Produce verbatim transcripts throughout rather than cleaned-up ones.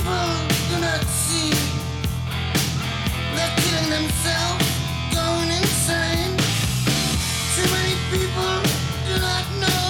people do not see. They're killing themselves, going insane. Too many people do not know.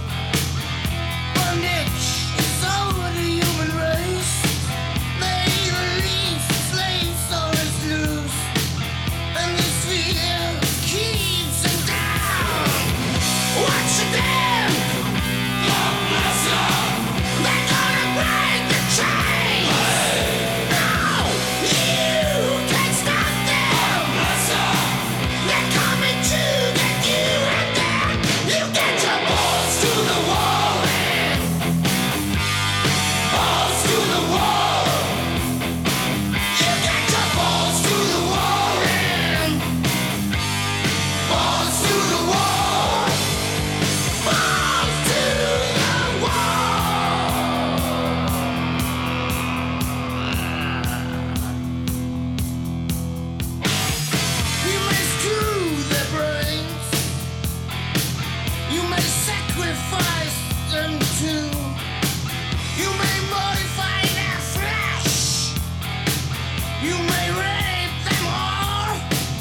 Bondage is over the human race. They either leave slaves or is loose. And this fear keeps them down. Watch it down. God bless you. They're gonna break the chain. No, you can't stop them. God bless you. They're coming to get you, and then you get your balls to the wall. Balls to the wall. You get your balls to the wall. Balls to the wall. Balls to the wall. You may screw their brains. You may sacrifice them too. You may modify their flesh. You may rape them all.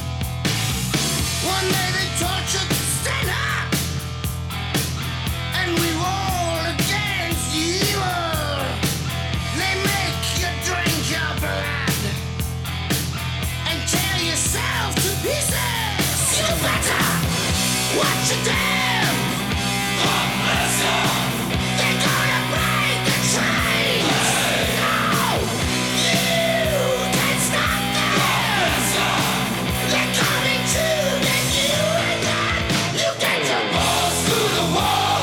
One day they torture to stand up and revolt against evil. They make you drink your blood and tear yourself to pieces. You better watch your damn. God bless you. They're gonna break the chains. No, you can't stop them. God bless you. They're coming to get you, and then you get your balls to the wall.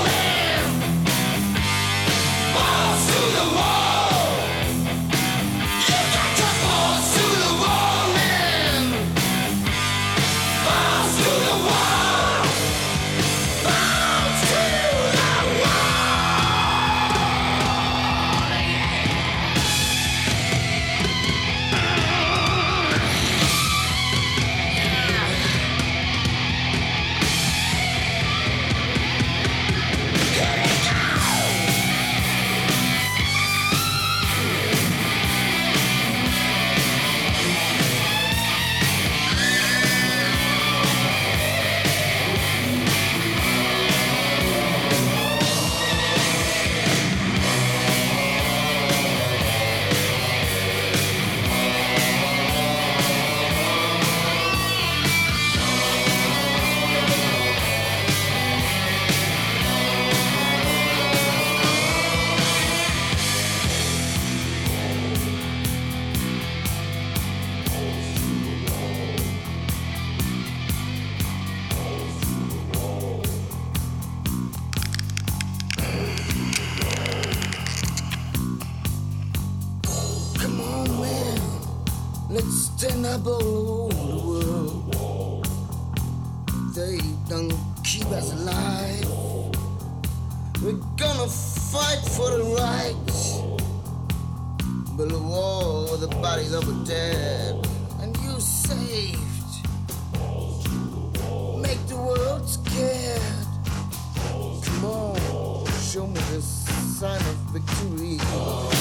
Balls to the wall. You got your balls to the wall, man. Balls to the wall. Balls to the wall. Here we go. Come on, man. Let's stand up all over the world. They don't keep us alive. We're gonna fight for the right. Build a wall with the bodies of the dead. And you saved. Make the world scared. Come on, show me the sign of victory.